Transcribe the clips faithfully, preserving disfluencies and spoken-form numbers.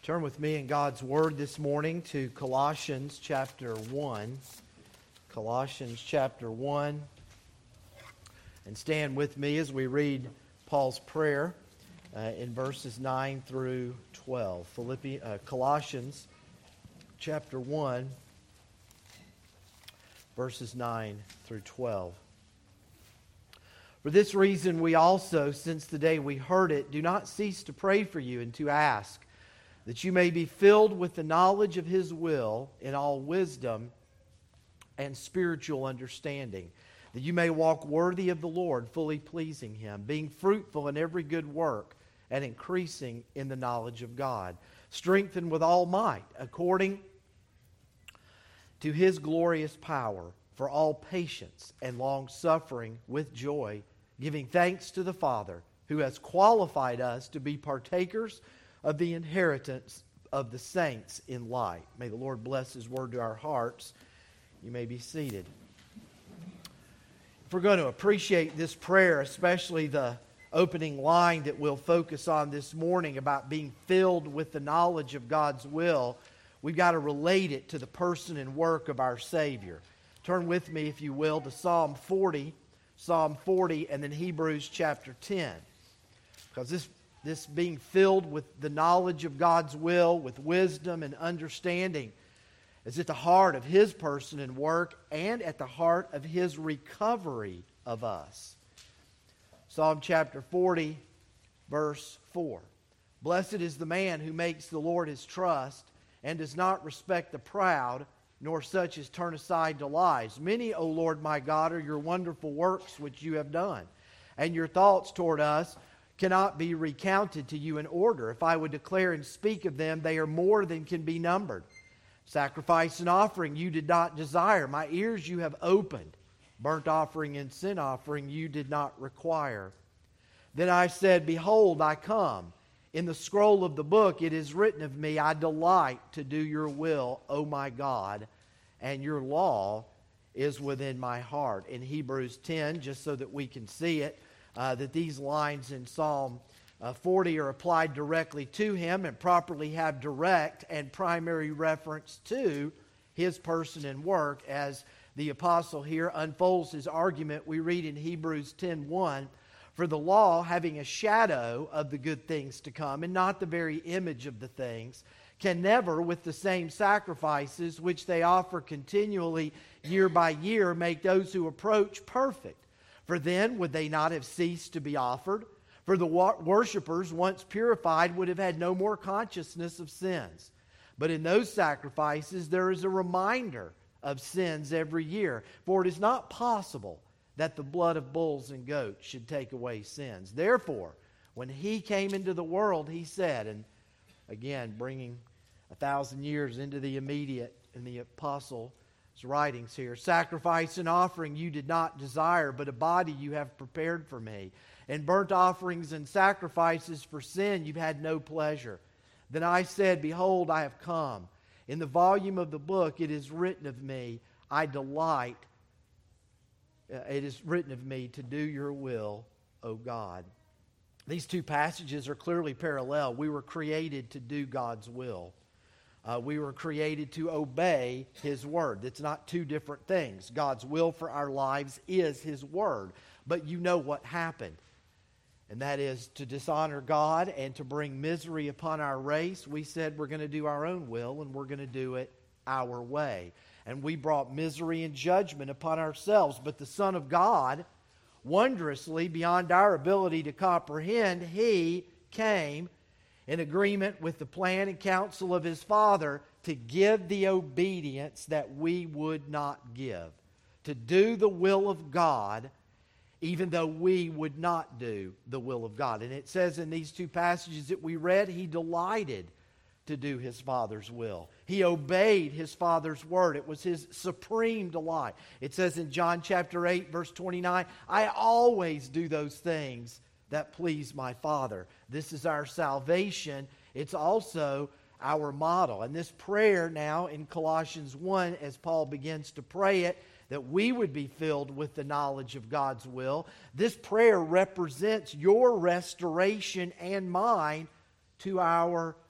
Turn with me in God's Word this morning to Colossians chapter one. Colossians chapter one. And stand with me as we read Paul's prayer uh, in verses nine through twelve. Philippi, uh, Colossians chapter one, verses nine through twelve. For this reason we also, since the day we heard it, do not cease to pray for you and to ask that you may be filled with the knowledge of His will in all wisdom and spiritual understanding, that you may walk worthy of the Lord, fully pleasing Him, being fruitful in every good work and increasing in the knowledge of God, strengthened with all might according to His glorious power, for all patience and long-suffering with joy, giving thanks to the Father, who has qualified us to be partakers of the inheritance of the saints in light. May the Lord bless His word to our hearts. You may be seated. If we're going to appreciate this prayer, especially the opening line that we'll focus on this morning about being filled with the knowledge of God's will, we've got to relate it to the person and work of our Savior. Turn with me, if you will, to Psalm forty, Psalm forty, and then Hebrews chapter ten. Because this This being filled with the knowledge of God's will, with wisdom and understanding, is at the heart of His person and work and at the heart of His recovery of us. Psalm chapter forty, verse four. Blessed is the man who makes the Lord his trust and does not respect the proud, nor such as turn aside to lies. Many, O Lord my God, are your wonderful works which you have done, and your thoughts toward us cannot be recounted to you in order. If I would declare and speak of them, they are more than can be numbered. Sacrifice and offering you did not desire. My ears you have opened. Burnt offering and sin offering you did not require. Then I said, Behold, I come. In the scroll of the book it is written of me, I delight to do your will, O my God, and your law is within my heart. In Hebrews ten, just so that we can see it, Uh, that these lines in Psalm uh, forty are applied directly to him and properly have direct and primary reference to his person and work. As the apostle here unfolds his argument, we read in Hebrews ten one, For the law, having a shadow of the good things to come and not the very image of the things, can never, with the same sacrifices which they offer continually year by year, make those who approach perfect. For then would they not have ceased to be offered? For the worshippers, once purified, would have had no more consciousness of sins. But in those sacrifices there is a reminder of sins every year. For it is not possible that the blood of bulls and goats should take away sins. Therefore, when He came into the world, He said, and again, bringing a thousand years into the immediate in the apostle writings here, sacrifice and offering you did not desire, but a body you have prepared for me. And burnt offerings and sacrifices for sin you've had no pleasure. Then I said, Behold, I have come. In the volume of the book it is written of me, I delight, uh, it is written of me to do your will, O God. These two passages are clearly parallel. We were created to do God's will. Uh, we were created to obey His Word. It's not two different things. God's will for our lives is His Word. But you know what happened. And that is to dishonor God and to bring misery upon our race. We said we're going to do our own will and we're going to do it our way. And we brought misery and judgment upon ourselves. But the Son of God, wondrously beyond our ability to comprehend, He came in agreement with the plan and counsel of His Father to give the obedience that we would not give. To do the will of God, even though we would not do the will of God. And it says in these two passages that we read, He delighted to do His Father's will. He obeyed His Father's word. It was His supreme delight. It says in John chapter eight, verse twenty-nine, I always do those things that please my Father. This is our salvation. It's also our model. And this prayer now in Colossians one, as Paul begins to pray it, that we would be filled with the knowledge of God's will. This prayer represents your restoration and mine to our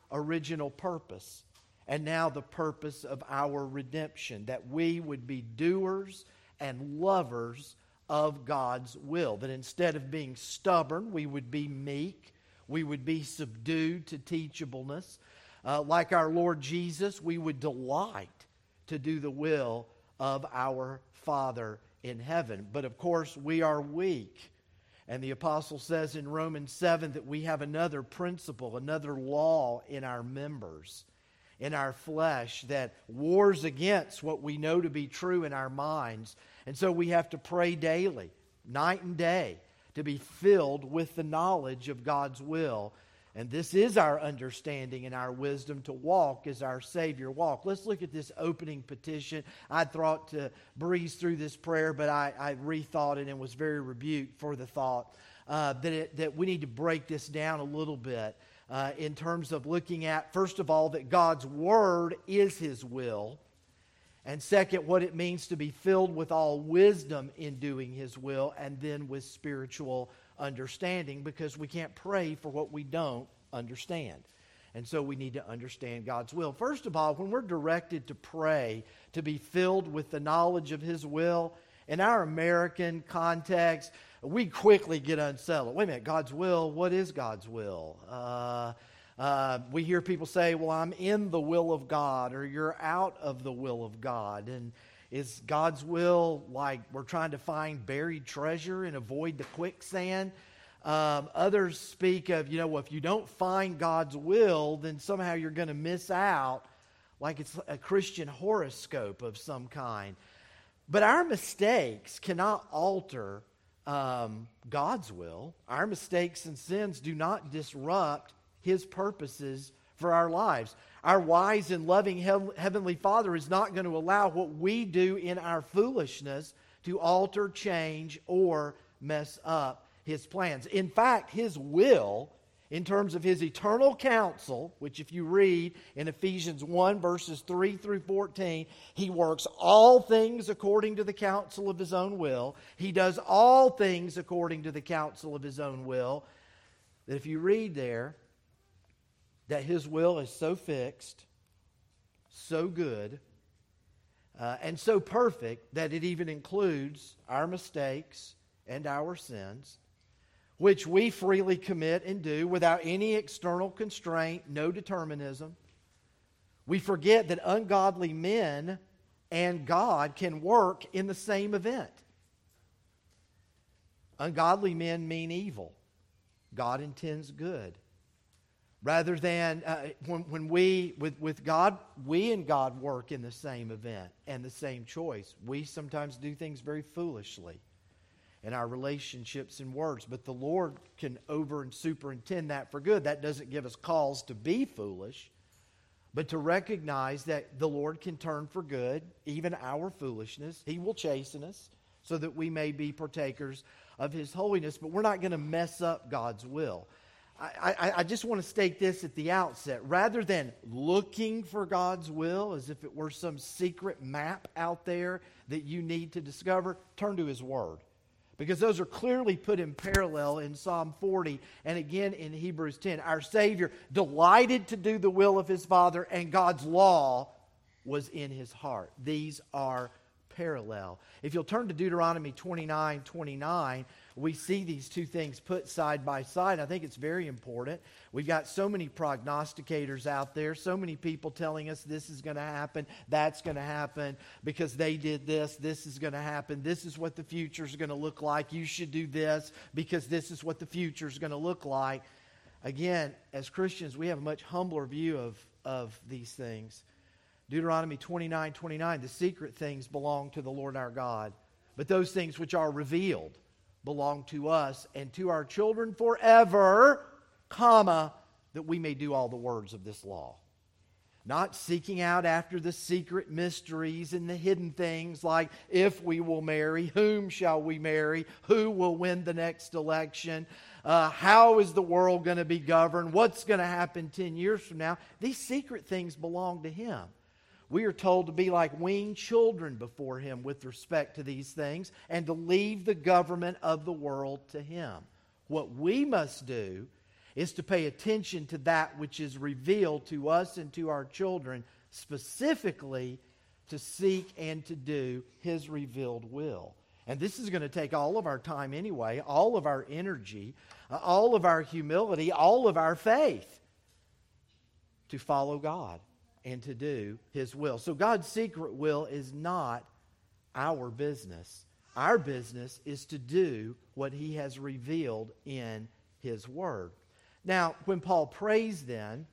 original purpose, and now the purpose of our redemption, that we would be doers and lovers of God's will. That instead of being stubborn, we would be meek, we would be subdued to teachableness. Uh, like our Lord Jesus, we would delight to do the will of our Father in heaven. But of course, we are weak. And the apostle says in Romans seven that we have another principle, another law in our members, in our flesh, that wars against what we know to be true in our minds. And so we have to pray daily, night and day, to be filled with the knowledge of God's will. And this is our understanding and our wisdom to walk as our Savior walked. Let's look at this opening petition. I thought to breeze through this prayer, but I, I rethought it and was very rebuked for the thought uh, that, it, that we need to break this down a little bit uh, in terms of looking at, first of all, that God's Word is His will. And second, what it means to be filled with all wisdom in doing His will, and then with spiritual understanding, because we can't pray for what we don't understand. And so we need to understand God's will. First of all, when we're directed to pray, to be filled with the knowledge of His will, in our American context, we quickly get unsettled. Wait a minute, God's will, what is God's will? Uh, uh, we hear people say, well, I'm in the will of God, or you're out of the will of God. And is God's will like we're trying to find buried treasure and avoid the quicksand? Um, others speak of, you know, well, if you don't find God's will, then somehow you're going to miss out, like it's a Christian horoscope of some kind. But our mistakes cannot alter um, God's will. Our mistakes and sins do not disrupt His purposes for our lives. Our wise and loving Heavenly Father is not going to allow what we do in our foolishness to alter, change, or mess up His plans. In fact, His will, in terms of His eternal counsel, which if you read in Ephesians one, verses three through fourteen, He works all things according to the counsel of His own will. He does all things according to the counsel of His own will. That if you read there, that His will is so fixed, so good, uh, and so perfect that it even includes our mistakes and our sins, which we freely commit and do without any external constraint, no determinism. We forget that ungodly men and God can work in the same event. Ungodly men mean evil. God intends good. Rather than uh, when, when we, with, with God, we and God work in the same event and the same choice. We sometimes do things very foolishly in our relationships and words, but the Lord can over and superintend that for good. That doesn't give us cause to be foolish, but to recognize that the Lord can turn for good even our foolishness. He will chasten us so that we may be partakers of His holiness, but we're not going to mess up God's will. I, I, I just want to state this at the outset. Rather than looking for God's will as if it were some secret map out there that you need to discover, turn to His Word. Because those are clearly put in parallel in Psalm forty and again in Hebrews ten. Our Savior delighted to do the will of His Father, and God's law was in His heart. These are parallel. If you'll turn to Deuteronomy twenty-nine twenty-nine, we see these two things put side by side. I think it's very important. We've got so many prognosticators out there, so many people telling us this is going to happen, that's going to happen, because they did this, this is going to happen, this is what the future is going to look like, you should do this because this is what the future is going to look like. Again, as Christians, we have a much humbler view of, of these things. Deuteronomy twenty-nine twenty-nine, the secret things belong to the Lord our God, but those things which are revealed belong to us and to our children forever, comma, that we may do all the words of this law. Not seeking out after the secret mysteries and the hidden things like if we will marry, whom shall we marry, who will win the next election, uh, how is the world going to be governed, what's going to happen ten years from now. These secret things belong to Him. We are told to be like weaned children before Him with respect to these things and to leave the government of the world to Him. What we must do is to pay attention to that which is revealed to us and to our children, specifically to seek and to do His revealed will. And this is going to take all of our time anyway, all of our energy, uh, all of our humility, all of our faith to follow God and to do His will. So God's secret will is not our business. Our business is to do what He has revealed in His Word. Now, when Paul prays then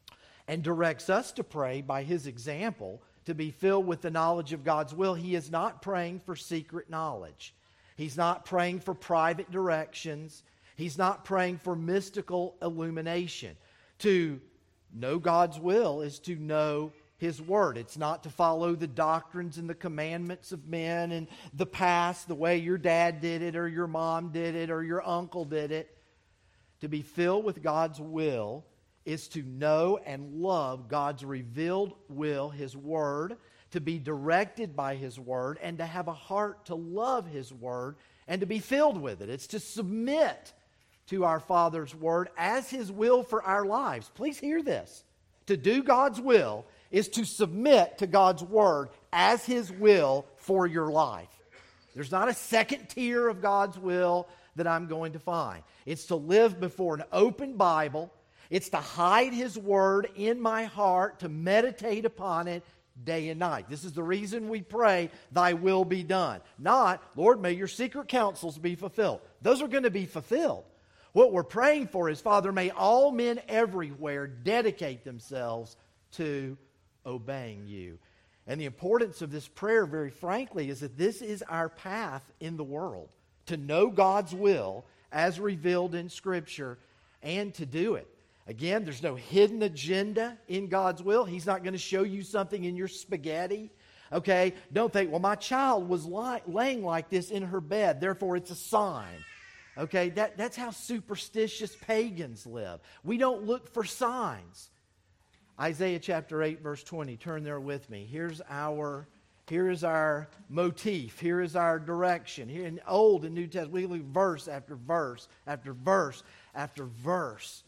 and directs us to pray by his example, to be filled with the knowledge of God's will, he is not praying for secret knowledge. He's not praying for private directions. He's not praying for mystical illumination. To know God's will is to know His Word. It's not to follow the doctrines and the commandments of men and the past, the way your dad did it or your mom did it or your uncle did it. To be filled with God's will is to know and love God's revealed will, His Word, to be directed by His Word, and to have a heart to love His Word and to be filled with it. It's to submit to our Father's Word as His will for our lives. Please hear this. To do God's will is to submit to God's Word as His will for your life. There's not a second tier of God's will that I'm going to find. It's to live before an open Bible. It's to hide His Word in my heart, to meditate upon it day and night. This is the reason we pray, Thy will be done. Not, Lord, may your secret counsels be fulfilled. Those are going to be fulfilled. What we're praying for is, Father, may all men everywhere dedicate themselves to obeying you. And the importance of this prayer, very frankly, is that this is our path in the world. To know God's will as revealed in Scripture and to do it. Again, there's no hidden agenda in God's will. He's not going to show you something in your spaghetti. Okay? Don't think, well, my child was ly- laying like this in her bed, therefore it's a sign. Okay? That, that's how superstitious pagans live. We don't look for signs. Isaiah chapter eight, verse twenty. Turn there with me. Here's our, here is our motif. Here is our direction. Here in Old and New Testament, we look verse after verse after verse after verse.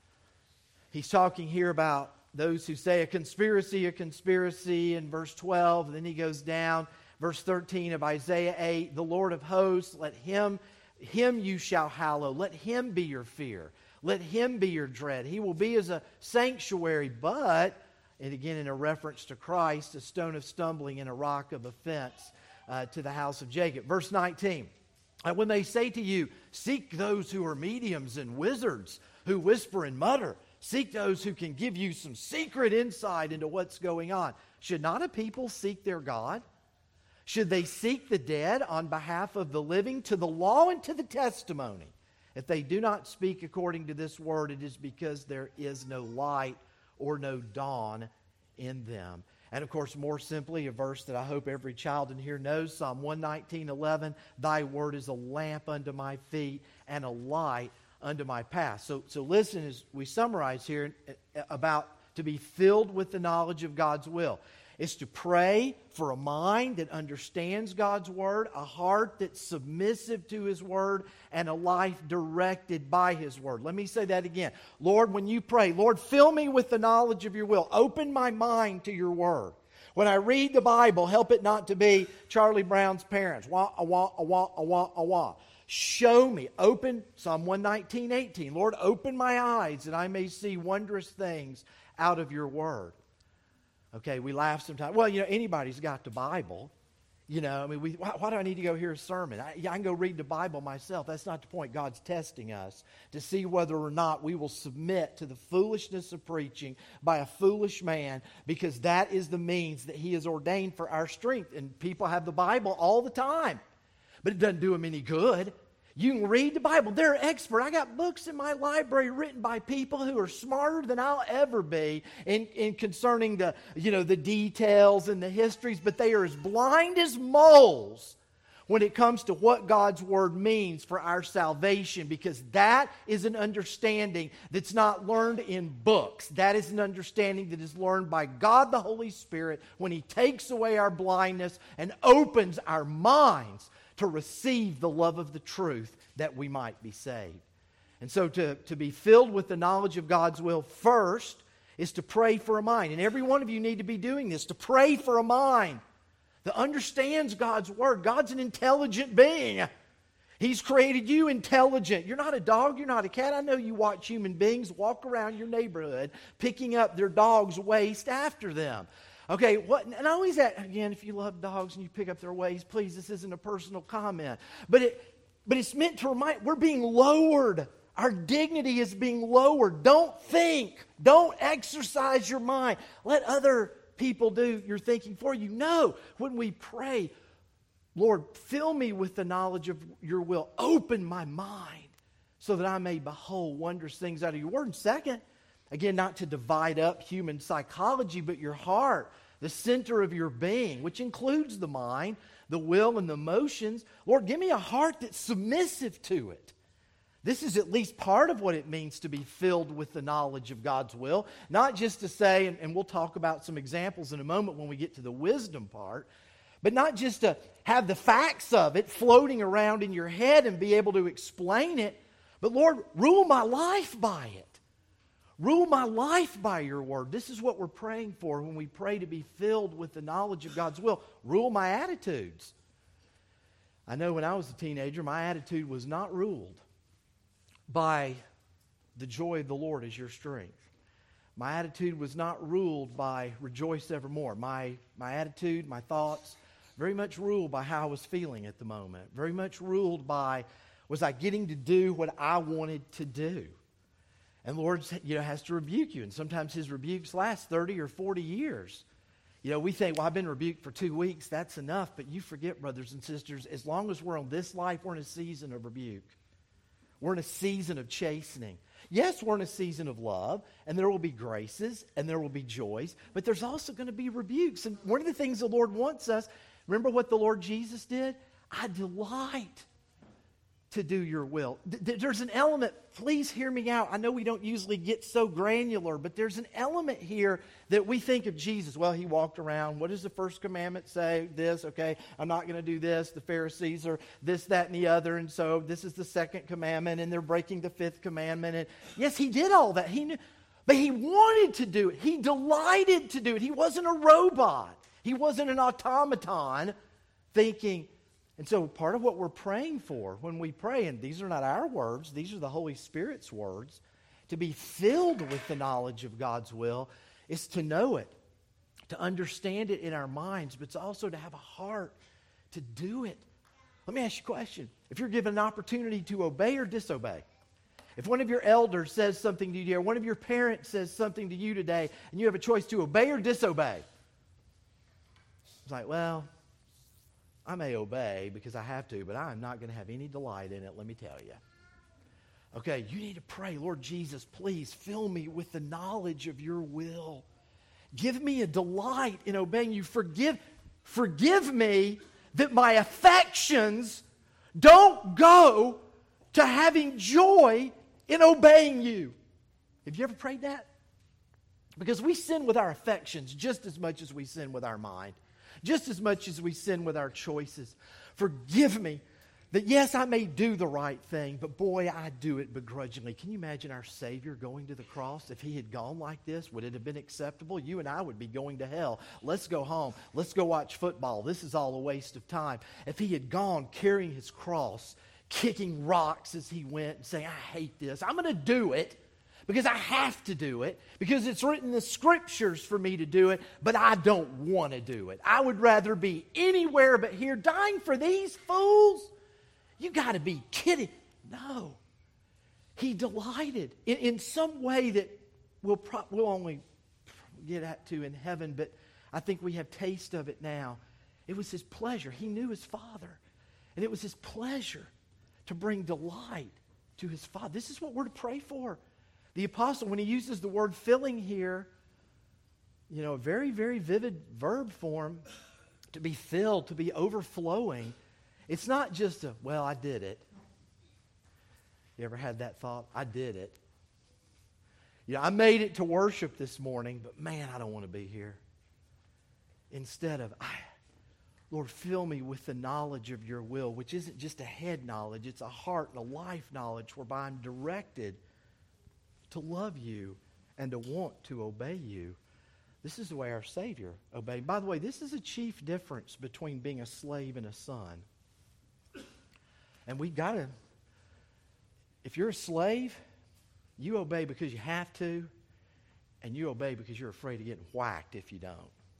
He's talking here about those who say a conspiracy, a conspiracy in verse twelve. And then he goes down, verse thirteen of Isaiah eight. The Lord of hosts, let him, him you shall hallow. Let Him be your fear. Let Him be your dread. He will be as a sanctuary, but, and again in a reference to Christ, a stone of stumbling and a rock of offense uh, to the house of Jacob. Verse nineteen. And when they say to you, seek those who are mediums and wizards who whisper and mutter. Seek those who can give you some secret insight into what's going on. Should not a people seek their God? Should they seek the dead on behalf of the living? To the law and to the testimony. If they do not speak according to this word, it is because there is no light or no dawn in them. And of course, more simply, a verse that I hope every child in here knows, Psalm one nineteen, eleven, Thy word is a lamp unto my feet and a light unto my path. So, so listen as we summarize here about to be filled with the knowledge of God's will. It's to pray for a mind that understands God's Word, a heart that's submissive to His Word, and a life directed by His Word. Let me say that again. Lord, when you pray, Lord, fill me with the knowledge of your will. Open my mind to your Word. When I read the Bible, help it not to be Charlie Brown's parents. Wah, a wah, a wah, a wah, a wah. Show me. Open, Psalm one nineteen, eighteen. Lord, open my eyes that I may see wondrous things out of your Word. Okay, we laugh sometimes. Well, you know, anybody's got the Bible. You know, I mean, we, why, why do I need to go hear a sermon? I, yeah, I can go read the Bible myself. That's not the point. God's testing us to see whether or not we will submit to the foolishness of preaching by a foolish man, because that is the means that He has ordained for our strength. And people have the Bible all the time, but it doesn't do them any good. You can read the Bible. They're expert. I got books in my library written by people who are smarter than I'll ever be in, in concerning the, you know, the details and the histories, but they are as blind as moles when it comes to what God's Word means for our salvation, because that is an understanding that's not learned in books. That is an understanding that is learned by God the Holy Spirit when He takes away our blindness and opens our minds to receive the love of the truth that we might be saved. And so to, to be filled with the knowledge of God's will first is to pray for a mind. And every one of you need to be doing this, to pray for a mind that understands God's Word. God's an intelligent being. He's created you intelligent. You're not a dog, you're not a cat. I know you watch human beings walk around your neighborhood picking up their dog's waste after them. Okay, what, and I always ask, again, if you love dogs and you pick up their waste, please, this isn't a personal comment. But it, but it's meant to remind, we're being lowered. Our dignity is being lowered. Don't think. Don't exercise your mind. Let other people do your thinking for you. No, when we pray, Lord, fill me with the knowledge of your will. Open my mind so that I may behold wondrous things out of your word. And second, again, not to divide up human psychology, but your heart, the center of your being, which includes the mind, the will, and the emotions. Lord, give me a heart that's submissive to it. This is at least part of what it means to be filled with the knowledge of God's will. Not just to say, and, and we'll talk about some examples in a moment when we get to the wisdom part, but not just to have the facts of it floating around in your head and be able to explain it, but Lord, rule my life by it. Rule my life by your word. This is what we're praying for when we pray to be filled with the knowledge of God's will. Rule my attitudes. I know when I was a teenager, my attitude was not ruled by the joy of the Lord as your strength. My attitude was not ruled by rejoice evermore. My, my attitude, my thoughts, very much ruled by how I was feeling at the moment. Very much ruled by, was I getting to do what I wanted to do? And the Lord, you know, has to rebuke you. And sometimes His rebukes last thirty or forty years. You know, we think, well, I've been rebuked for two weeks. That's enough. But you forget, brothers and sisters, as long as we're on this life, we're in a season of rebuke. We're in a season of chastening. Yes, we're in a season of love, and there will be graces, and there will be joys, but there's also going to be rebukes. And one of the things the Lord wants us, remember what the Lord Jesus did? I delight to do your will. There's an element, please hear me out. I know we don't usually get so granular, but there's an element here that we think of Jesus. Well, He walked around. What does the first commandment say? This, okay, I'm not going to do this. The Pharisees are this, that, and the other, and so this is the second commandment, and they're breaking the fifth commandment. And yes, He did all that. He knew, but He wanted to do it. He delighted to do it. He wasn't a robot. He wasn't an automaton thinking. And so part of what we're praying for when we pray, and these are not our words, these are the Holy Spirit's words, to be filled with the knowledge of God's will is to know it, to understand it in our minds, but it's also to have a heart to do it. Let me ask you a question. If you're given an opportunity to obey or disobey, if one of your elders says something to you, or one of your parents says something to you today, and you have a choice to obey or disobey, it's like, well, I may obey because I have to, but I'm not going to have any delight in it, let me tell you. Okay, you need to pray, Lord Jesus, please fill me with the knowledge of your will. Give me a delight in obeying you. Forgive, forgive me that my affections don't go to having joy in obeying you. Have you ever prayed that? Because we sin with our affections just as much as we sin with our mind. Just as much as we sin with our choices. Forgive me that, yes, I may do the right thing, but boy, I do it begrudgingly. Can you imagine our Savior going to the cross? If He had gone like this, would it have been acceptable? You and I would be going to hell. Let's go home. Let's go watch football. This is all a waste of time. If He had gone carrying His cross, kicking rocks as He went and saying, I hate this. I'm going to do it. Because I have to do it, because it's written in the Scriptures for me to do it, but I don't want to do it. I would rather be anywhere but here dying for these fools. You got to be kidding. No. He delighted in, in some way that we'll, pro- we'll only get at to in heaven, but I think we have taste of it now. It was His pleasure. He knew His Father, and it was His pleasure to bring delight to His Father. This is what we're to pray for. The apostle, when he uses the word filling here, you know, a very, very vivid verb form, to be filled, to be overflowing. It's not just a, well, I did it. You ever had that thought? I did it. You know, I made it to worship this morning, but man, I don't want to be here. Instead of, I, Lord, fill me with the knowledge of your will, which isn't just a head knowledge, it's a heart and a life knowledge whereby I'm directed to love you and to want to obey you. This is the way our Savior obeyed. By the way, this is a chief difference between being a slave and a son. And we've got to, if you're a slave, you obey because you have to, and you obey because you're afraid of getting whacked if you don't.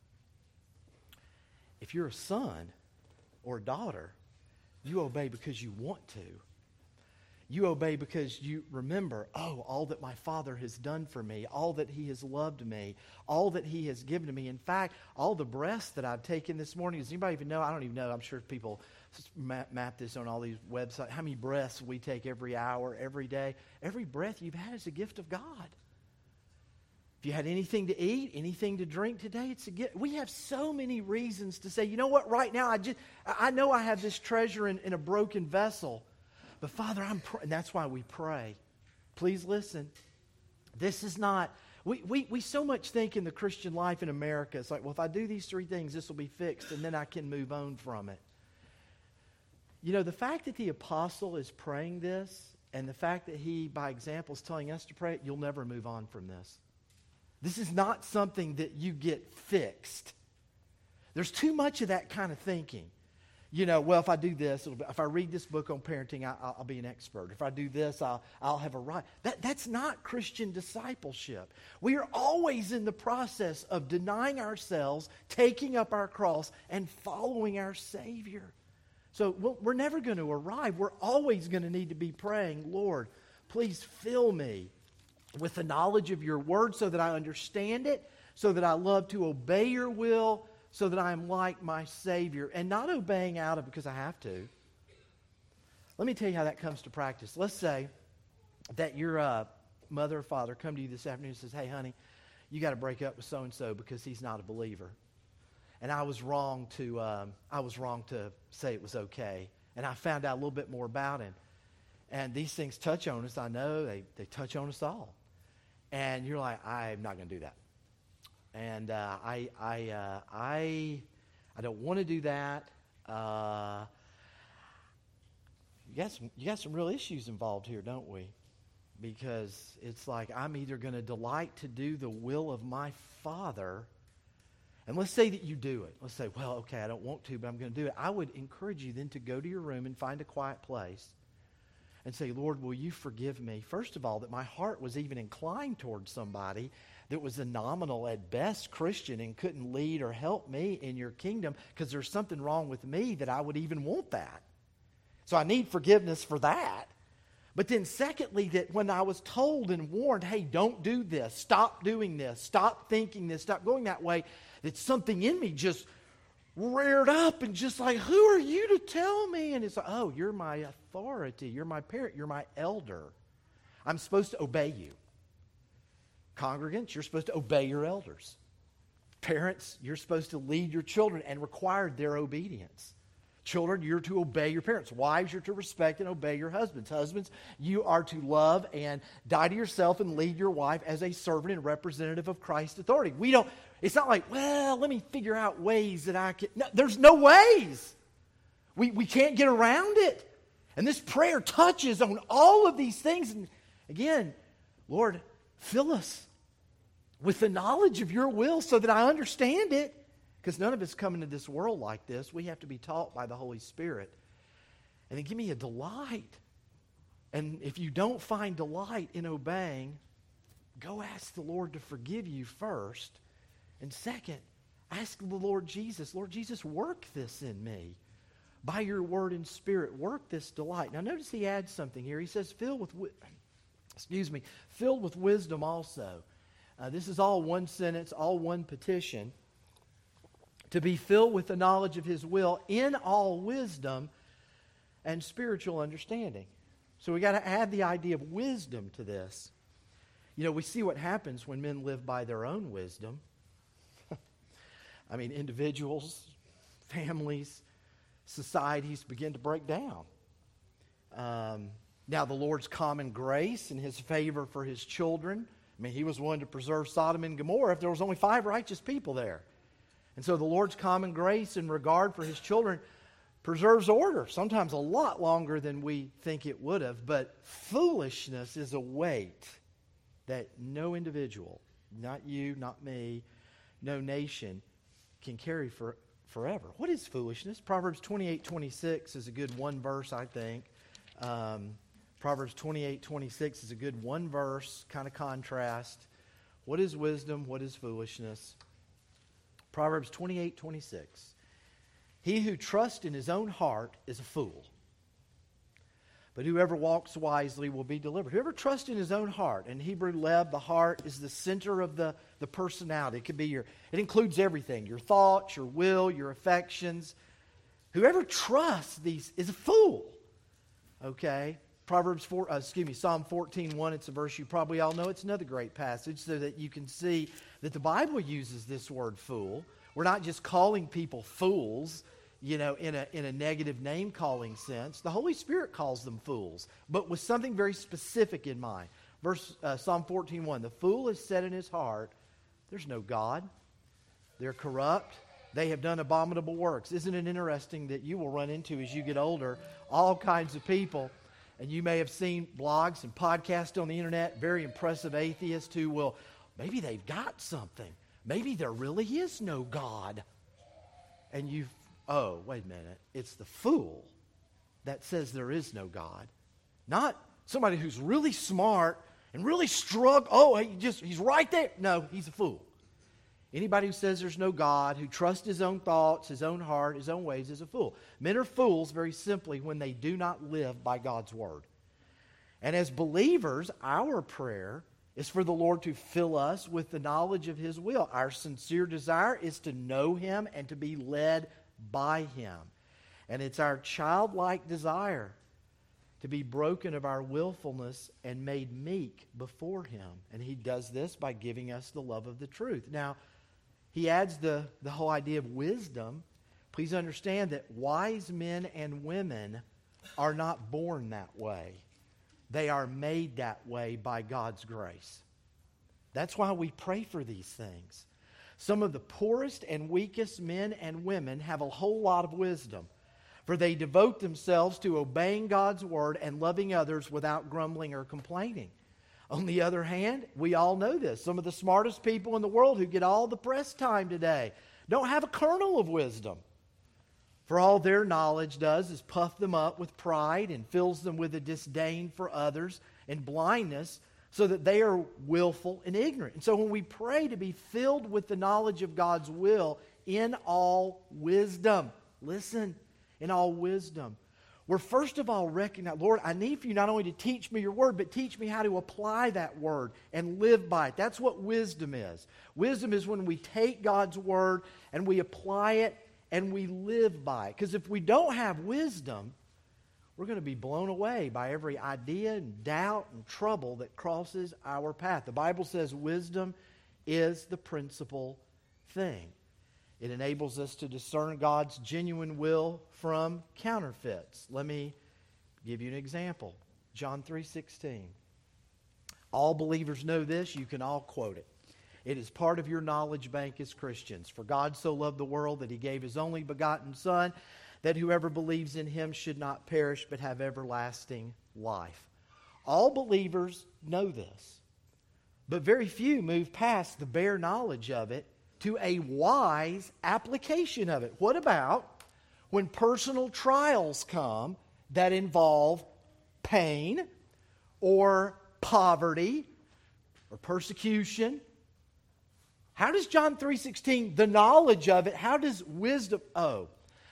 If you're a son or a daughter, you obey because you want to. You obey because you remember, oh, all that my Father has done for me, all that He has loved me, all that He has given to me. In fact, all the breaths that I've taken this morning, does anybody even know? I don't even know. I'm sure people map, map this on all these websites. How many breaths we take every hour, every day? Every breath you've had is a gift of God. If you had anything to eat, anything to drink today, it's a gift. We have so many reasons to say, you know what, right now, I just I know I have this treasure in, in a broken vessel. But Father, I'm pr-, and that's why we pray. Please listen. This is not, we, we, we so much think in the Christian life in America, it's like, well, if I do these three things, this will be fixed, and then I can move on from it. You know, the fact that the apostle is praying this, and the fact that he, by example, is telling us to pray it, you'll never move on from this. This is not something that you get fixed. There's too much of that kind of thinking. You know, well, if I do this, it'll be, if I read this book on parenting, I, I'll be an expert. If I do this, I'll, I'll have a right. That, that's not Christian discipleship. We are always in the process of denying ourselves, taking up our cross, and following our Savior. So we'll, we're never going to arrive. We're always going to need to be praying, Lord, please fill me with the knowledge of your word so that I understand it, so that I love to obey your will, so that I am like my Savior, and not obeying out of because I have to. Let me tell you how that comes to practice. Let's say that your uh, mother or father come to you this afternoon and says, hey, honey, you got to break up with so-and-so because he's not a believer. And I was wrong to um, I was wrong to say it was okay. And I found out a little bit more about him. And these things touch on us, I know. They, they touch on us all. And you're like, I'm not going to do that. And uh, I, I, uh, I, I don't want to do that. Uh, you got some, you got some real issues involved here, don't we? Because it's like I'm either going to delight to do the will of my Father, and let's say that you do it. Let's say, well, okay, I don't want to, but I'm going to do it. I would encourage you then to go to your room and find a quiet place and say, Lord, will you forgive me? First of all, that my heart was even inclined towards somebody that was a nominal at best Christian and couldn't lead or help me in your kingdom because there's something wrong with me that I would even want that. So I need forgiveness for that. But then secondly, that when I was told and warned, hey, don't do this, stop doing this, stop thinking this, stop going that way, that something in me just reared up and just like, who are you to tell me? And it's like, oh, you're my authority. You're my parent. You're my elder. I'm supposed to obey you. Congregants, you're supposed to obey your elders. Parents, you're supposed to lead your children and require their obedience. Children, you're to obey your parents. Wives, you're to respect and obey your husbands. Husbands, you are to love and die to yourself and lead your wife as a servant and representative of Christ's authority. We don't, it's not like, well, let me figure out ways that I can. No, there's no ways. We, we can't get around it. And this prayer touches on all of these things. And again, Lord, fill us with the knowledge of your will so that I understand it. Because none of us come into this world like this. We have to be taught by the Holy Spirit. And then give me a delight. And if you don't find delight in obeying, go ask the Lord to forgive you first. And second, ask the Lord Jesus, Lord Jesus, work this in me. By your word and spirit, work this delight. Now notice he adds something here. He says, filled with, wi- excuse me, filled with wisdom also. Uh, this is all one sentence, all one petition. To be filled with the knowledge of his will in all wisdom and spiritual understanding. So we got to add the idea of wisdom to this. You know, we see what happens when men live by their own wisdom. I mean, individuals, families, societies begin to break down. Um, now, the Lord's common grace and his favor for his children. I mean, he was willing to preserve Sodom and Gomorrah if there was only five righteous people there. And so the Lord's common grace and regard for His children preserves order, sometimes a lot longer than we think it would have. But foolishness is a weight that no individual, not you, not me, no nation, can carry for forever. What is foolishness? Proverbs twenty-eight twenty-six is a good one verse, I think. Um, Proverbs twenty-eight twenty-six is a good one verse, kind of contrast. What is wisdom? What is foolishness? Proverbs twenty-eight twenty-six. He who trusts in his own heart is a fool, but whoever walks wisely will be delivered. Whoever trusts in his own heart, in Hebrew lev, the heart is the center of the, the personality. It could be your, it includes everything, your thoughts, your will, your affections. Whoever trusts these is a fool. Okay? Proverbs four, uh, excuse me, Psalm fourteen one, it's a verse you probably all know. It's another great passage so that you can see that the Bible uses this word fool. We're not just calling people fools, you know, in a in a negative name-calling sense. The Holy Spirit calls them fools, but with something very specific in mind. Verse uh, Psalm fourteen one, the fool has said in his heart, there's no God. They're corrupt. They have done abominable works. Isn't it interesting that you will run into, as you get older, all kinds of people, and you may have seen blogs and podcasts on the internet, very impressive atheists who will, maybe they've got something. Maybe there really is no God. And you, oh, wait a minute. It's the fool that says there is no God. Not somebody who's really smart and really struggle. Oh, he just he's right there. No, he's a fool. Anybody who says there's no God, who trusts his own thoughts, his own heart, his own ways, is a fool. Men are fools, very simply, when they do not live by God's word. And as believers, our prayer is for the Lord to fill us with the knowledge of His will. Our sincere desire is to know Him and to be led by Him. And it's our childlike desire to be broken of our willfulness and made meek before Him. And He does this by giving us the love of the truth. Now, He adds the, the whole idea of wisdom. Please understand that wise men and women are not born that way. They are made that way by God's grace. That's why we pray for these things. Some of the poorest and weakest men and women have a whole lot of wisdom, for they devote themselves to obeying God's word and loving others without grumbling or complaining. On the other hand, we all know this. Some of the smartest people in the world who get all the press time today don't have a kernel of wisdom. For all their knowledge does is puff them up with pride and fills them with a disdain for others and blindness, so that they are willful and ignorant. And so when we pray to be filled with the knowledge of God's will in all wisdom, listen, in all wisdom, we're first of all recognize, Lord, I need for you not only to teach me your word, but teach me how to apply that word and live by it. That's what wisdom is. Wisdom is when we take God's word and we apply it and we live by it. Because if we don't have wisdom, we're going to be blown away by every idea and doubt and trouble that crosses our path. The Bible says wisdom is the principal thing. It enables us to discern God's genuine will from counterfeits. Let me give you an example. John three sixteen. All believers know this. You can all quote it. It is part of your knowledge bank as Christians. For God so loved the world that He gave His only begotten Son, that whoever believes in Him should not perish but have everlasting life. All believers know this, but very few move past the bare knowledge of it to a wise application of it. What about when personal trials come that involve pain or poverty or persecution? How does John three sixteen, the knowledge of it, how does wisdom, oh,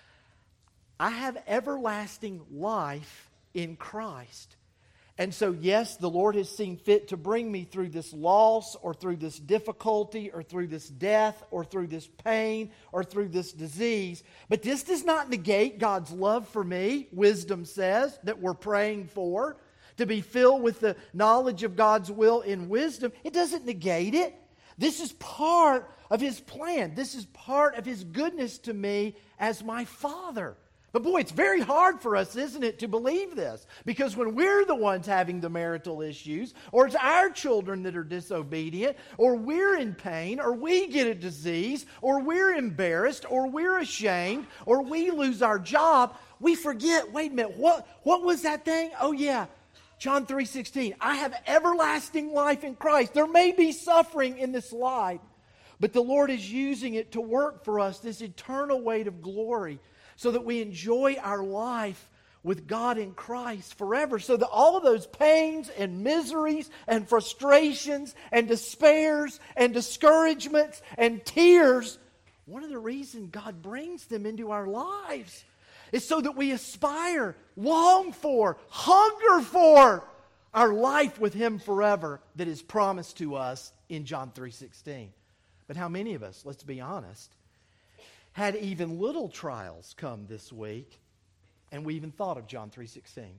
I have everlasting life in Christ. And so, yes, the Lord has seen fit to bring me through this loss or through this difficulty or through this death or through this pain or through this disease. But this does not negate God's love for me, wisdom says, that we're praying for, to be filled with the knowledge of God's will in wisdom. It doesn't negate it. This is part of His plan. This is part of His goodness to me as my Father. But boy, it's very hard for us, isn't it, to believe this? Because when we're the ones having the marital issues, or it's our children that are disobedient, or we're in pain, or we get a disease, or we're embarrassed, or we're ashamed, or we lose our job, we forget, wait a minute, what, what was that thing? Oh yeah, John three sixteen, I have everlasting life in Christ. There may be suffering in this life, but the Lord is using it to work for us this eternal weight of glory, so that we enjoy our life with God in Christ forever. So that all of those pains and miseries and frustrations and despairs and discouragements and tears, one of the reasons God brings them into our lives is so that we aspire, long for, hunger for our life with Him forever that is promised to us in John three sixteen. But how many of us, let's be honest, had even little trials come this week, and we even thought of John three sixteen.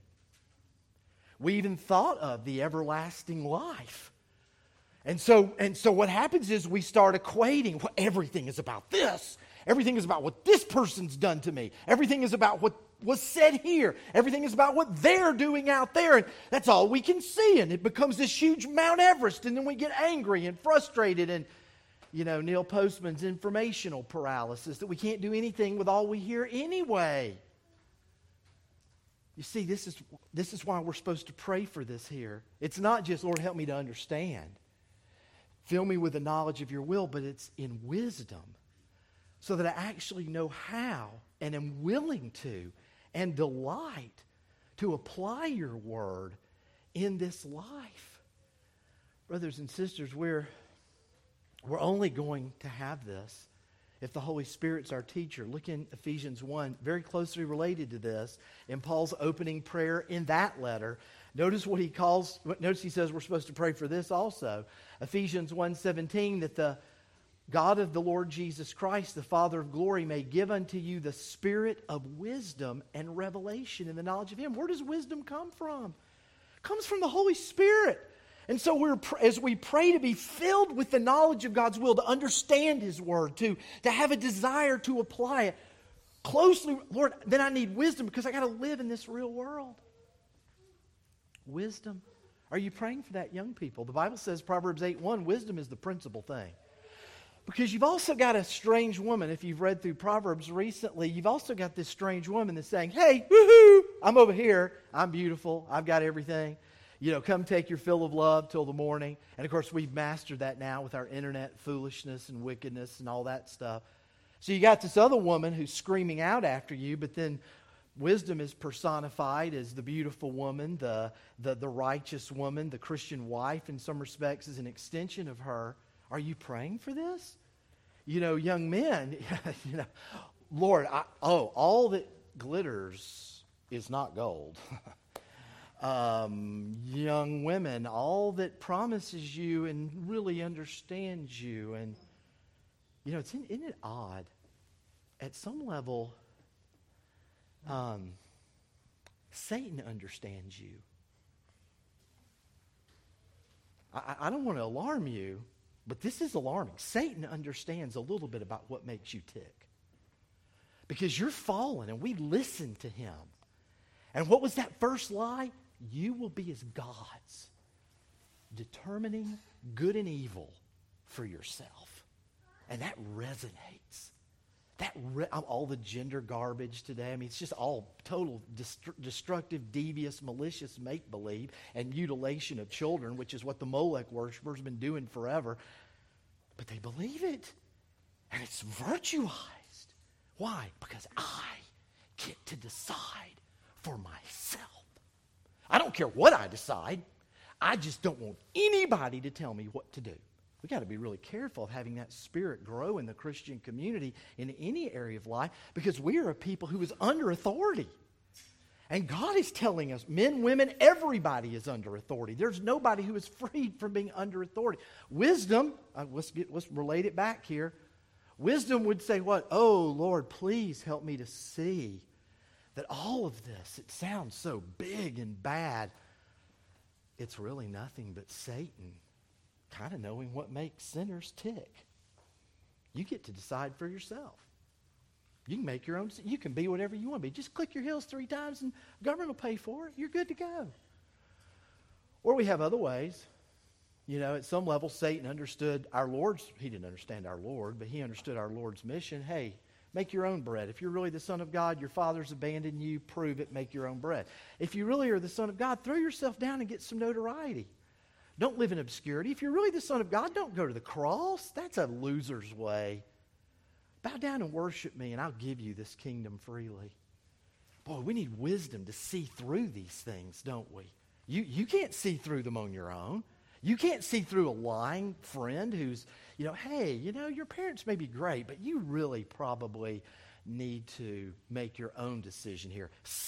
We even thought of the everlasting life. And so, and so what happens is we start equating, well, everything is about this. Everything is about what this person's done to me. Everything is about what was said here. Everything is about what they're doing out there. And that's all we can see. And it becomes this huge Mount Everest. And then we get angry and frustrated and, you know, Neil Postman's informational paralysis, that we can't do anything with all we hear anyway. You see, this is, this is why we're supposed to pray for this here. It's not just, Lord, help me to understand. Fill me with the knowledge of your will, but it's in wisdom, so that I actually know how and am willing to and delight to apply your word in this life. Brothers and sisters, we're We're only going to have this if the Holy Spirit's our teacher. Look in Ephesians one, very closely related to this, in Paul's opening prayer in that letter. Notice what he calls, notice he says we're supposed to pray for this also. Ephesians one seventeen, that the God of the Lord Jesus Christ, the Father of glory, may give unto you the spirit of wisdom and revelation in the knowledge of Him. Where does wisdom come from? It comes from the Holy Spirit. And so we're, as we pray to be filled with the knowledge of God's will, to understand His Word, to, to have a desire to apply it closely, Lord, then I need wisdom because I got to live in this real world. Wisdom. Are you praying for that, young people? The Bible says, Proverbs eight one, wisdom is the principal thing. Because you've also got a strange woman, if you've read through Proverbs recently, you've also got this strange woman that's saying, hey, woohoo, I'm over here, I'm beautiful, I've got everything. You know, come take your fill of love till the morning. And of course, we've mastered that now with our internet foolishness and wickedness and all that stuff. So you got this other woman who's screaming out after you, but then wisdom is personified as the beautiful woman, the, the, the righteous woman, the Christian wife in some respects is an extension of her. Are you praying for this? You know, young men, you know, Lord, I, oh, all that glitters is not gold. Um, young women, all that promises you and really understands you. And, you know, it's in, isn't it odd? At some level, um, Satan understands you. I, I don't want to alarm you, but this is alarming. Satan understands a little bit about what makes you tick. Because you're fallen and we listen to him. And what was that first lie? You will be as gods, determining good and evil for yourself. And that resonates. That re- all the gender garbage today, I mean, it's just all total dest- destructive, devious, malicious make-believe and mutilation of children, which is what the Molech worshipers have been doing forever. But they believe it. And it's virtuized. Why? Because I get to decide for myself. I don't care what I decide. I just don't want anybody to tell me what to do. We've got to be really careful of having that spirit grow in the Christian community in any area of life, because we are a people who is under authority. And God is telling us, men, women, everybody is under authority. There's nobody who is freed from being under authority. Wisdom, uh, let's, get, let's relate it back here. Wisdom would say what? Oh, Lord, please help me to see that all of this, it sounds so big and bad. It's really nothing but Satan kind of knowing what makes sinners tick. You get to decide for yourself. You can make your own, you can be whatever you want to be. Just click your heels three times and government will pay for it. You're good to go. Or we have other ways. You know, at some level, Satan understood our Lord's, he didn't understand our Lord, but he understood our Lord's mission. Hey, make your own bread. If you're really the Son of God, your Father's abandoned you, prove it, make your own bread. If you really are the Son of God, throw yourself down and get some notoriety. Don't live in obscurity. If you're really the Son of God, don't go to the cross. That's a loser's way. Bow down and worship me, and I'll give you this kingdom freely. Boy, we need wisdom to see through these things, don't we? You, you can't see through them on your own. You can't see through a lying friend who's, you know, hey, you know, your parents may be great, but you really probably need to make your own decision here.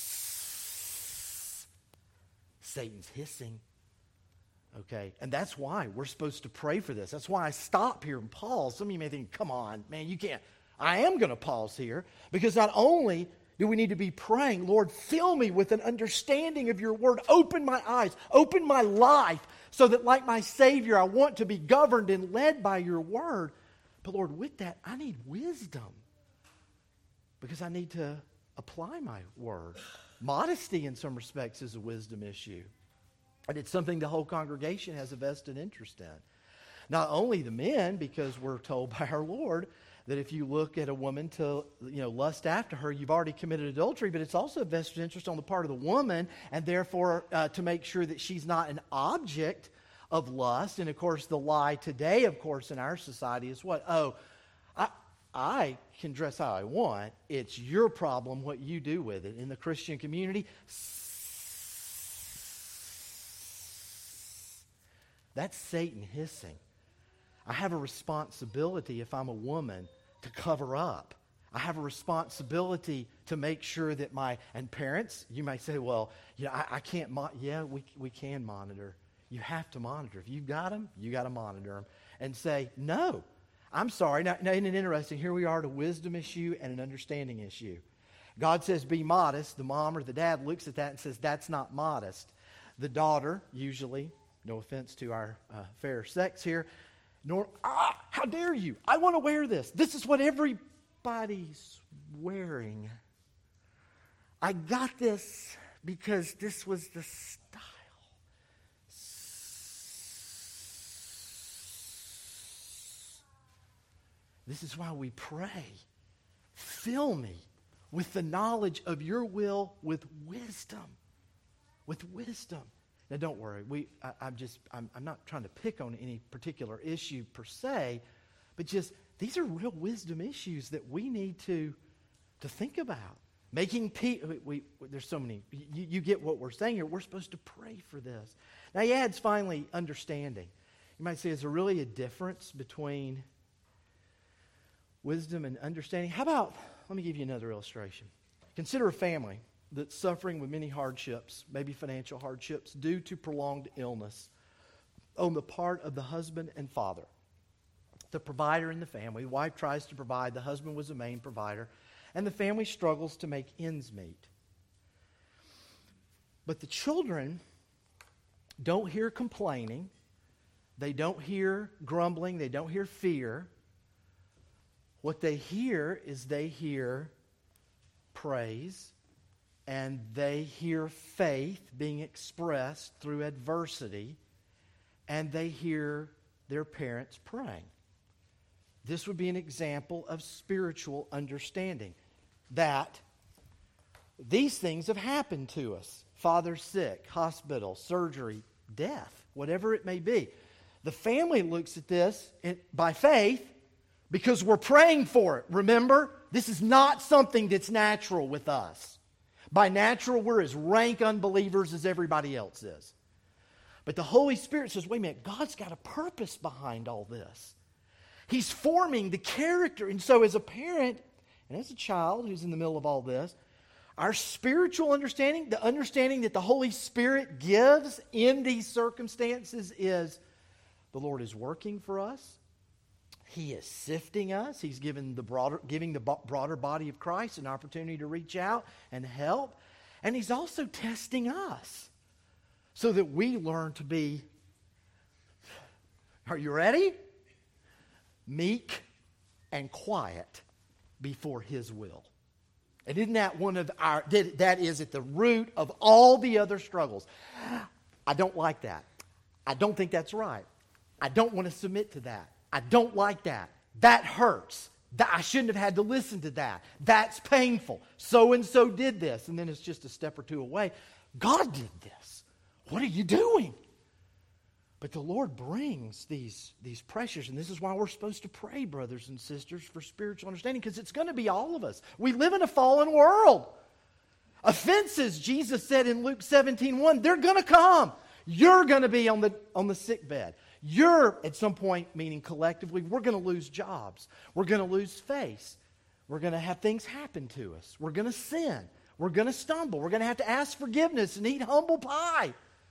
Satan's hissing. Okay, and that's why we're supposed to pray for this. That's why I stop here and pause. Some of you may think, come on, man, you can't. I am going to pause here because not only do we need to be praying, Lord, fill me with an understanding of your word. Open my eyes, open my life so that like my Savior, I want to be governed and led by your word. But Lord, with that, I need wisdom because I need to apply my word. Modesty in some respects is a wisdom issue. And it's something the whole congregation has a vested interest in. Not only the men, because we're told by our Lord that if you look at a woman to, you know, lust after her, you've already committed adultery, but it's also a vested interest on the part of the woman, and therefore uh, to make sure that she's not an object of lust. And of course, the lie today, of course, in our society is what? Oh, I, I can dress how I want. It's your problem what you do with it. In the Christian community, that's Satan hissing. I have a responsibility if I'm a woman to cover up. I have a responsibility to make sure that my, and parents, you might say, well, you know, I, I can't, mo-. yeah, we, we can monitor. You have to monitor. If you've got them, you got to monitor them. And say, no, I'm sorry. Now, now, isn't it interesting? Here we are at a wisdom issue and an understanding issue. God says be modest. The mom or the dad looks at that and says that's not modest. The daughter, usually, no offense to our uh, fair sex here, nor, ah, how dare you? I want to wear this. This is what everybody's wearing. I got this because this was the style. This is why we pray. Fill me with the knowledge of your will with wisdom. With wisdom. Now, don't worry. We, I, I'm just, I'm, I'm not trying to pick on any particular issue per se, but just these are real wisdom issues that we need to, to think about. Making peace. We, we, there's so many. You, you get what we're saying here. We're supposed to pray for this. Now, he adds finally understanding. You might say, is there really a difference between wisdom and understanding? How about, let me give you another illustration. Consider a family that's suffering with many hardships, maybe financial hardships, due to prolonged illness on the part of the husband and father. The provider in the family, the wife tries to provide, the husband was the main provider, and the family struggles to make ends meet. But the children don't hear complaining, they don't hear grumbling, they don't hear fear. What they hear is they hear praise, and they hear faith being expressed through adversity, and they hear their parents praying. This would be an example of spiritual understanding, that these things have happened to us. Father sick, hospital, surgery, death, whatever it may be. The family looks at this by faith because we're praying for it. Remember, this is not something that's natural with us. By natural, we're as rank unbelievers as everybody else is. But the Holy Spirit says, wait a minute, God's got a purpose behind all this. He's forming the character. And so as a parent and as a child who's in the middle of all this, our spiritual understanding, the understanding that the Holy Spirit gives in these circumstances is the Lord is working for us. He is sifting us. He's given the broader, giving the broader body of Christ an opportunity to reach out and help. And He's also testing us so that we learn to be, are you ready? Meek and quiet before His will. And isn't that one of our, that, that is at the root of all the other struggles. I don't like that. I don't think that's right. I don't want to submit to that. I don't like that. That hurts. That, I shouldn't have had to listen to that. That's painful. So-and-so did this. And then it's just a step or two away. God did this. What are you doing? But the Lord brings these, these pressures, and this is why we're supposed to pray, brothers and sisters, for spiritual understanding, because it's going to be all of us. We live in a fallen world. Offenses, Jesus said in Luke seventeen one, they're going to come. You're going to be on the, on the sick bed. You're, at some point, meaning collectively, we're going to lose jobs. We're going to lose faith. We're going to have things happen to us. We're going to sin. We're going to stumble. We're going to have to ask forgiveness and eat humble pie.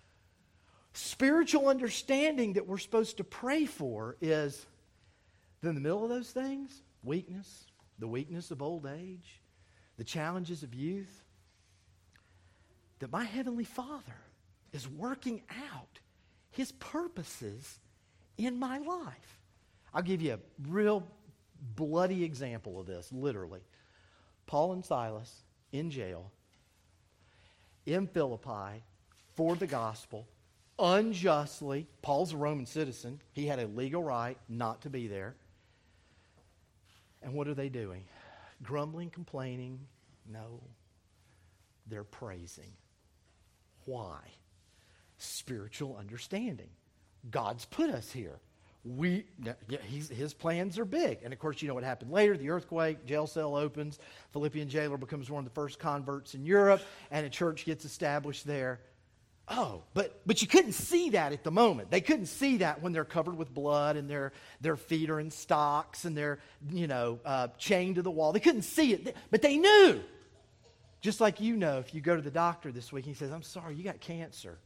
Spiritual understanding that we're supposed to pray for is, in the middle of those things, weakness, the weakness of old age, the challenges of youth, that my Heavenly Father is working out His purposes in my life. I'll give you a real bloody example of this, literally. Paul and Silas in jail, in Philippi, for the gospel, unjustly. Paul's a Roman citizen. He had a legal right not to be there. And what are they doing? Grumbling, complaining? No. They're praising. Why? Spiritual understanding. God's put us here. We, he's, his plans are big. And of course, you know what happened later. The earthquake, jail cell opens. Philippian jailer becomes one of the first converts in Europe, and a church gets established there. Oh, but but you couldn't see that at the moment. They couldn't see that when they're covered with blood and their their feet are in stocks and they're, you know, uh, chained to the wall. They couldn't see it, but they knew. Just like you know, if you go to the doctor this week and he says, I'm sorry, you got cancer.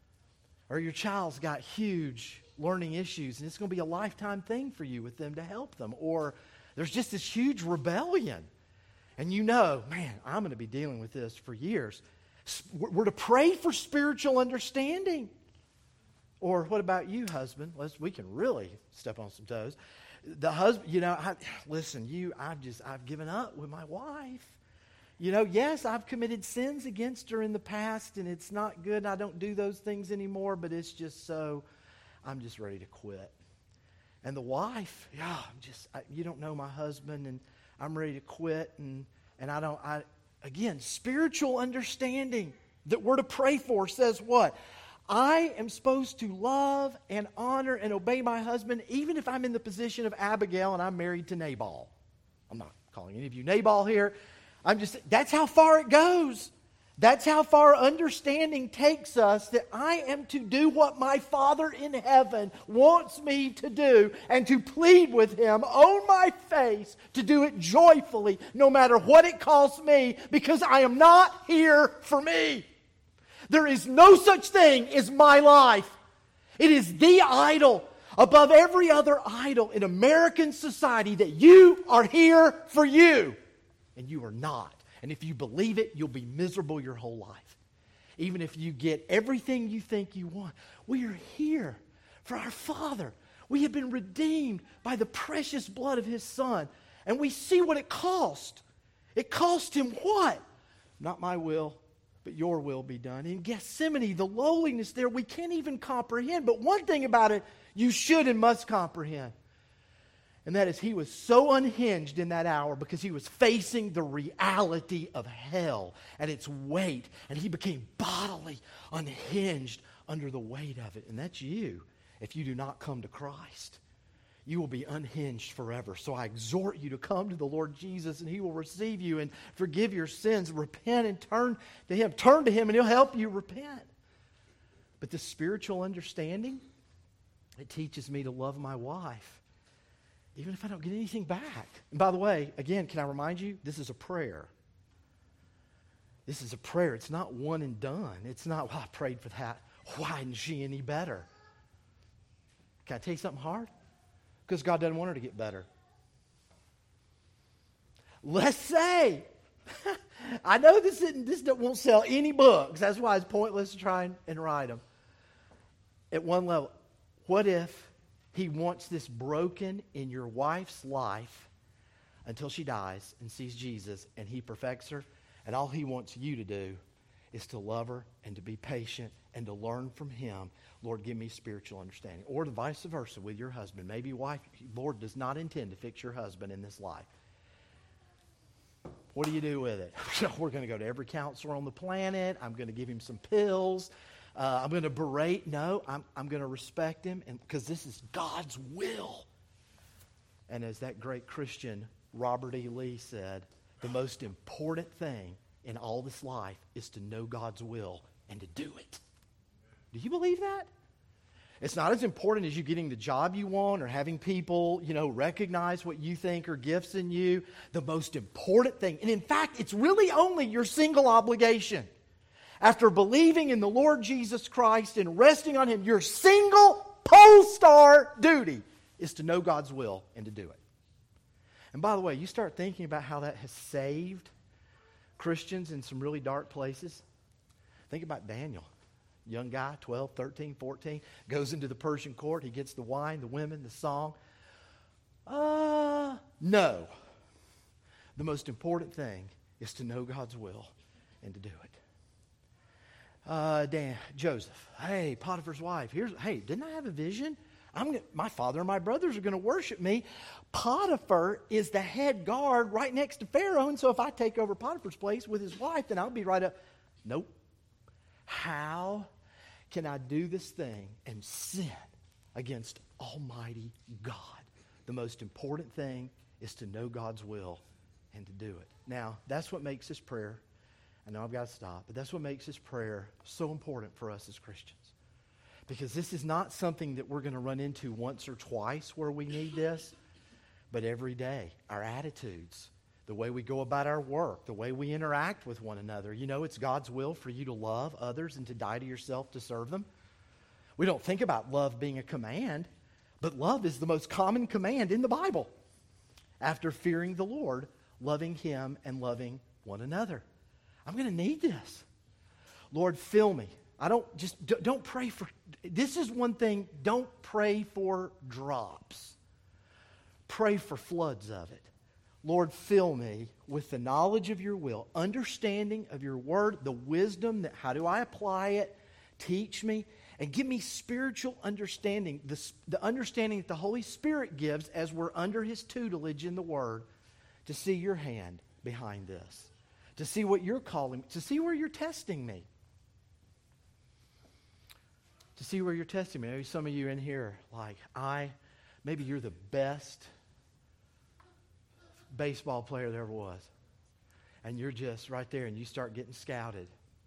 Or your child's got huge learning issues and it's going to be a lifetime thing for you with them to help them. Or there's just this huge rebellion. And you know, man, I'm going to be dealing with this for years. We're to pray for spiritual understanding. Or what about you, husband? Let's, we can really step on some toes. The husband, you know, I, listen, you, I've just, I've given up with my wife. You know, yes, I've committed sins against her in the past, and it's not good. I don't do those things anymore, but it's just so, I'm just ready to quit. And the wife, yeah, I'm just, I, you don't know my husband, and I'm ready to quit, and and I don't, I. Again, spiritual understanding that we're to pray for says what? I am supposed to love and honor and obey my husband even if I'm in the position of Abigail and I'm married to Nabal. I'm not calling any of you Nabal here. I'm just, that's how far it goes. That's how far understanding takes us, that I am to do what my Father in heaven wants me to do and to plead with Him on my face to do it joyfully no matter what it costs me, because I am not here for me. There is no such thing as my life. It is the idol above every other idol in American society, that you are here for you and you are not. And if you believe it, you'll be miserable your whole life. Even if you get everything you think you want. We are here for our Father. We have been redeemed by the precious blood of His Son. And we see what it cost. It cost Him what? Not my will, but your will be done. In Gethsemane, the lowliness there, we can't even comprehend. But one thing about it, you should and must comprehend. And that is, He was so unhinged in that hour because He was facing the reality of hell and its weight. And He became bodily unhinged under the weight of it. And that's you if you do not come to Christ. You will be unhinged forever. So I exhort you to come to the Lord Jesus, and He will receive you and forgive your sins. Repent and turn to Him. Turn to Him and He'll help you repent. But the spiritual understanding, it teaches me to love my wife even if I don't get anything back. And by the way, again, can I remind you, this is a prayer. This is a prayer. It's not one and done. It's not, well, I prayed for that. Why isn't she any better? Can I tell you something hard? Because God doesn't want her to get better. Let's say, I know this isn't, this won't sell any books. That's why it's pointless to try and, and write them. At one level, what if He wants this broken in your wife's life until she dies and sees Jesus and he perfects her. And all he wants you to do is to love her and to be patient and to learn from him. Lord, give me spiritual understanding. Or the vice versa with your husband. Maybe your wife, Lord does not intend to fix your husband in this life. What do you do with it? We're going to go to every counselor on the planet. I'm going to give him some pills. Uh, I'm going to berate. No, I'm, I'm going to respect him and because this is God's will. And as that great Christian Robert E. Lee said, the most important thing in all this life is to know God's will and to do it. Do you believe that? It's not as important as you getting the job you want or having people, you know, recognize what you think are gifts in you. The most important thing, and in fact, it's really only your single obligation. After believing in the Lord Jesus Christ and resting on him, your single pole star duty is to know God's will and to do it. And by the way, you start thinking about how that has saved Christians in some really dark places. Think about Daniel. Young guy, twelve, thirteen, fourteen, goes into the Persian court. He gets the wine, the women, the song. Uh, no. The most important thing is to know God's will and to do it. Uh, Dan, Joseph, hey, Potiphar's wife. Here's, hey, didn't I have a vision? I'm gonna, my father and my brothers are going to worship me. Potiphar is the head guard right next to Pharaoh, and so if I take over Potiphar's place with his wife, then I'll be right up. Nope. How can I do this thing and sin against Almighty God? The most important thing is to know God's will and to do it. Now, that's what makes this prayer, I know I've got to stop, but that's what makes this prayer so important for us as Christians. Because this is not something that we're going to run into once or twice where we need this, but every day. Our attitudes, the way we go about our work, the way we interact with one another. You know, it's God's will for you to love others and to die to yourself to serve them. We don't think about love being a command, but love is the most common command in the Bible. After fearing the Lord, loving him and loving one another. I'm going to need this. Lord, fill me. I don't just, don't pray for, this is one thing, don't pray for drops. Pray for floods of it. Lord, fill me with the knowledge of your will, understanding of your word, the wisdom that how do I apply it, teach me, and give me spiritual understanding, the, the understanding that the Holy Spirit gives as we're under his tutelage in the word, to see your hand behind this, to see what you're calling, to see where you're testing me. To see where you're testing me. Maybe some of you in here, like, I, maybe you're the best baseball player there ever was. And you're just right there and you start getting scouted.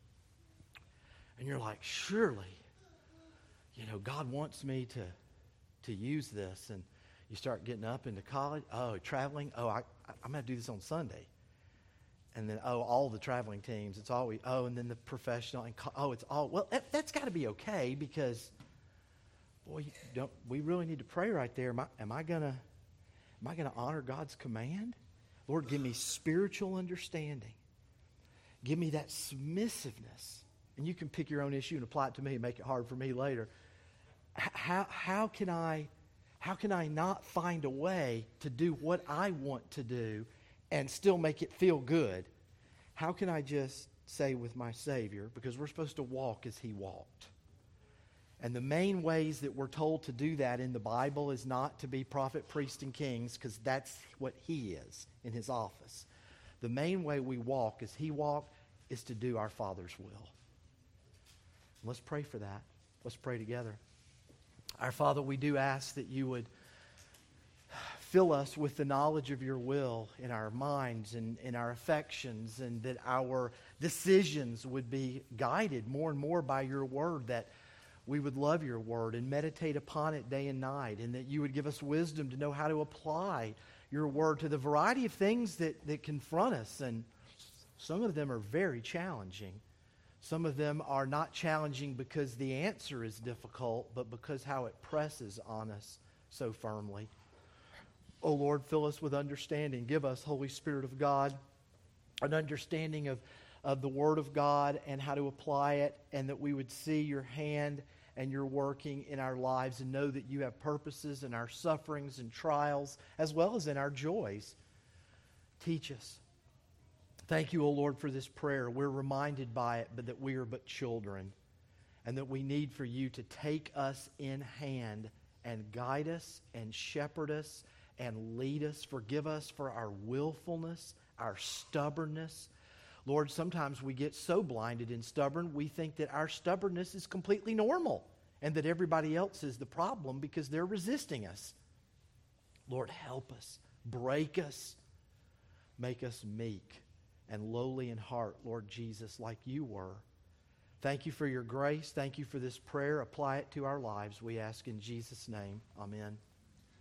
And you're like, surely, you know, God wants me to, to use this. And you start getting up into college. Oh, traveling. Oh, I, I'm going to do this on Sunday. And then, oh, all the traveling teams, it's always, oh, and then the professional, and oh, it's all, well, that, that's got to be okay because, boy, don't we really need to pray right there. Am I, am I going to, am I going to honor God's command? Lord, give me spiritual understanding. Give me that submissiveness. And you can pick your own issue and apply it to me and make it hard for me later. How, how can I, how can I not find a way to do what I want to do and still make it feel good? How can I just say with my Savior, because we're supposed to walk as he walked. And the main ways that we're told to do that in the Bible is not to be prophet, priest, and kings, because that's what he is in his office. The main way we walk as he walked is to do our Father's will. Let's pray for that. Let's pray together. Our Father, we do ask that you would fill us with the knowledge of your will in our minds and in our affections, and that our decisions would be guided more and more by your word, that we would love your word and meditate upon it day and night, and that you would give us wisdom to know how to apply your word to the variety of things that, that confront us. And some of them are very challenging. Some of them are not challenging because the answer is difficult, but because how it presses on us so firmly. Oh Lord, fill us with understanding. Give us, Holy Spirit of God, an understanding of, of the Word of God and how to apply it, and that we would see your hand and your working in our lives and know that you have purposes in our sufferings and trials as well as in our joys. Teach us. Thank you, O Lord, for this prayer. We're reminded by it, but that we are but children, and that we need for you to take us in hand and guide us and shepherd us and lead us. Forgive us for our willfulness, our stubbornness. Lord, sometimes we get so blinded and stubborn, we think that our stubbornness is completely normal and that everybody else is the problem because they're resisting us. Lord, help us, break us, make us meek and lowly in heart, Lord Jesus, like you were. Thank you for your grace. Thank you for this prayer. Apply it to our lives, we ask in Jesus' name. Amen.